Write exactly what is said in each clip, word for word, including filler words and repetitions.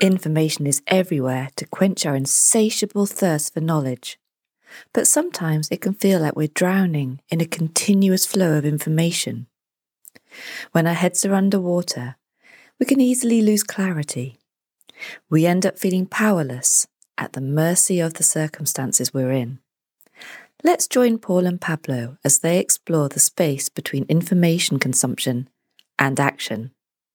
Information is everywhere to quench our insatiable thirst for knowledge. But sometimes it can feel like we're drowning in a continuous flow of information. When our heads are underwater, we can easily lose clarity. We end up feeling powerless, at the mercy of the circumstances we're in. Let's join Paul and Pablo as they explore the space between information consumption and action.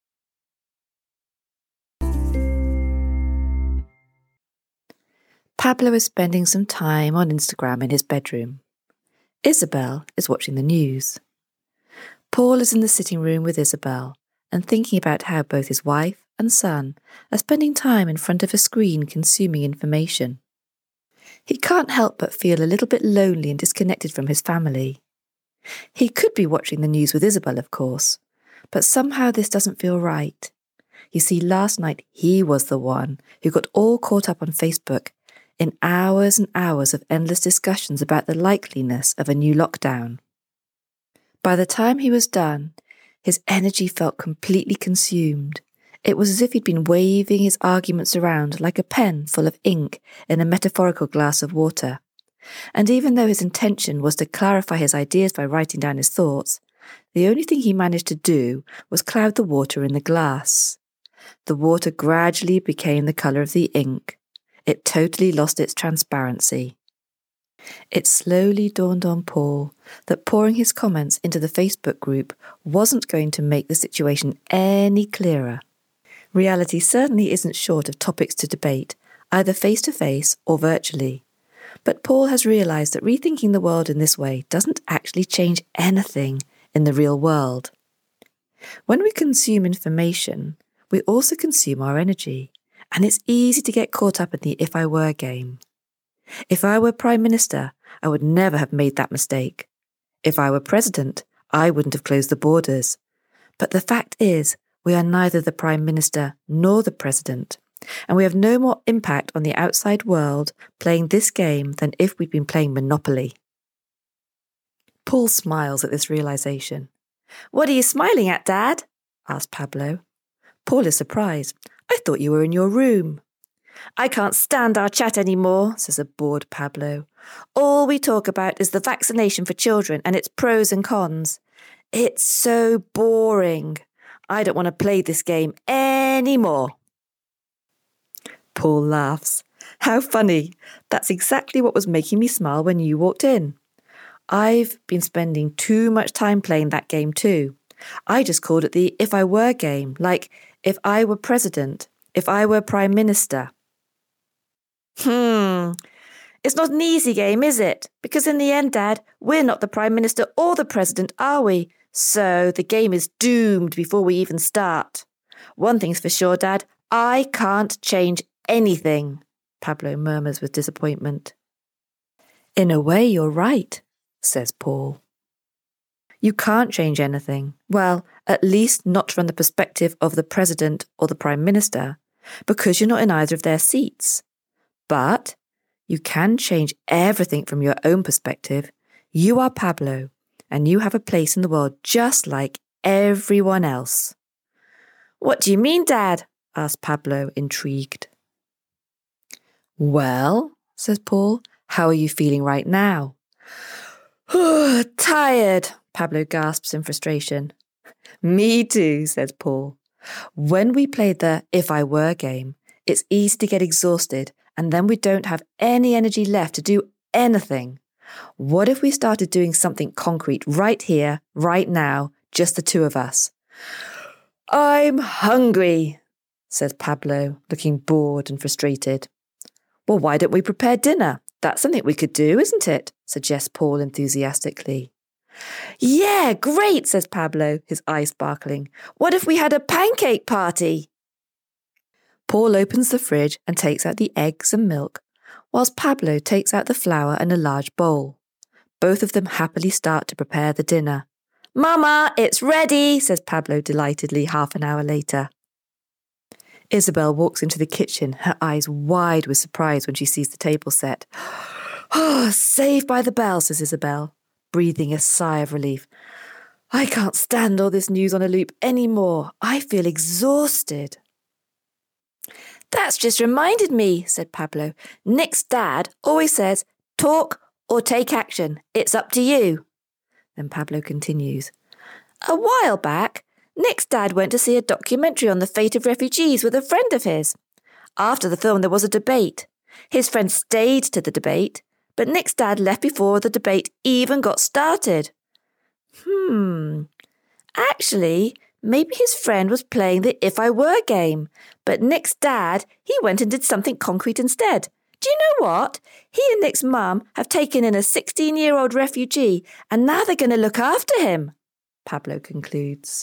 Pablo is spending some time on Instagram in his bedroom. Isabel is watching the news. Paul is in the sitting room with Isabel and thinking about how both his wife and son are spending time in front of a screen consuming information. He can't help but feel a little bit lonely and disconnected from his family. He could be watching the news with Isabel, of course, but somehow this doesn't feel right. You see, last night he was the one who got all caught up on Facebook in hours and hours of endless discussions about the likeliness of a new lockdown. By the time he was done, his energy felt completely consumed. It was as if he'd been waving his arguments around like a pen full of ink in a metaphorical glass of water. And even though his intention was to clarify his ideas by writing down his thoughts, the only thing he managed to do was cloud the water in the glass. The water gradually became the colour of the ink. It totally lost its transparency. It slowly dawned on Paul that pouring his comments into the Facebook group wasn't going to make the situation any clearer. Reality certainly isn't short of topics to debate, either face-to-face or virtually. But Paul has realised that rethinking the world in this way doesn't actually change anything in the real world. When we consume information, we also consume our energy, and it's easy to get caught up in the if I were game. If I were Prime Minister, I would never have made that mistake. If I were President, I wouldn't have closed the borders. But the fact is, we are neither the Prime Minister nor the President, and we have no more impact on the outside world playing this game than if we'd been playing Monopoly. Paul smiles at this realisation. "What are you smiling at, Dad?" asked Pablo. Paul is surprised. "I thought you were in your room." "I can't stand our chat anymore," says a bored Pablo. "All we talk about is the vaccination for children and its pros and cons. It's so boring. I don't want to play this game anymore." Paul laughs. "How funny. That's exactly what was making me smile when you walked in. I've been spending too much time playing that game too. I just called it the if I were game, like if I were president, if I were prime minister." Hmm, it's not an easy game, is it? Because in the end, Dad, we're not the Prime Minister or the President, are we? So the game is doomed before we even start. One thing's for sure, Dad, I can't change anything, Pablo murmurs with disappointment. "In a way, you're right," says Paul. You can't change anything. Well, at least not from the perspective of the President or the Prime Minister, because you're not in either of their seats. But you can change everything from your own perspective. You are Pablo, and you have a place in the world just like everyone else. "What do you mean, Dad?" asked Pablo, intrigued. "Well," says Paul, "how are you feeling right now?" "Tired," Pablo gasps in frustration. "Me too," says Paul. "When we played the If I Were game, it's easy to get exhausted, and then we don't have any energy left to do anything. What if we started doing something concrete right here, right now, just the two of us?" "I'm hungry," says Pablo, looking bored and frustrated. "Well, why don't we prepare dinner? That's something we could do, isn't it?" suggests Paul enthusiastically. "Yeah, great," says Pablo, his eyes sparkling. "What if we had a pancake party?" Paul opens the fridge and takes out the eggs and milk, whilst Pablo takes out the flour and a large bowl. Both of them happily start to prepare the dinner. "Mama, it's ready," says Pablo delightedly half an hour later. Isabel walks into the kitchen, her eyes wide with surprise when she sees the table set. "Oh, saved by the bell," says Isabel, breathing a sigh of relief. "I can't stand all this news on a loop anymore. I feel exhausted." That's just reminded me, said Pablo. Nick's dad always says, talk or take action. It's up to you. Then Pablo continues. A while back, Nick's dad went to see a documentary on the fate of refugees with a friend of his. After the film, there was a debate. His friend stayed to the debate, but Nick's dad left before the debate even got started. Hmm. Actually, maybe his friend was playing the If I Were game, but Nick's dad, he went and did something concrete instead. Do you know what? He and Nick's mum have taken in a sixteen-year-old refugee, and now they're going to look after him, Pablo concludes.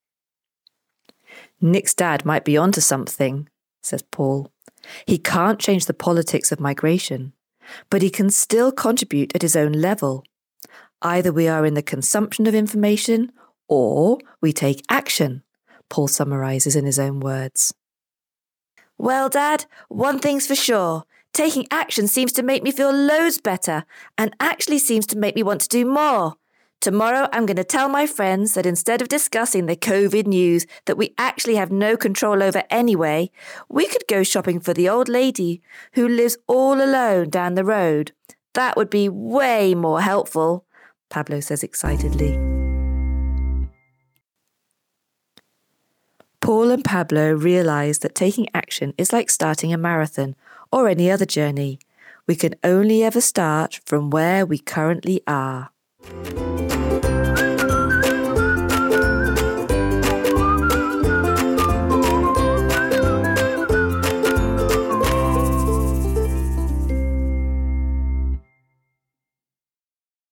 Nick's dad might be onto something, says Paul. He can't change the politics of migration, but he can still contribute at his own level. Either we are in the consumption of information or we take action, Paul summarises in his own words. Well, Dad, one thing's for sure. Taking action seems to make me feel loads better and actually seems to make me want to do more. Tomorrow I'm going to tell my friends that instead of discussing the COVID news that we actually have no control over anyway, we could go shopping for the old lady who lives all alone down the road. That would be way more helpful, Pablo says excitedly. Paul and Pablo realise that taking action is like starting a marathon or any other journey. We can only ever start from where we currently are.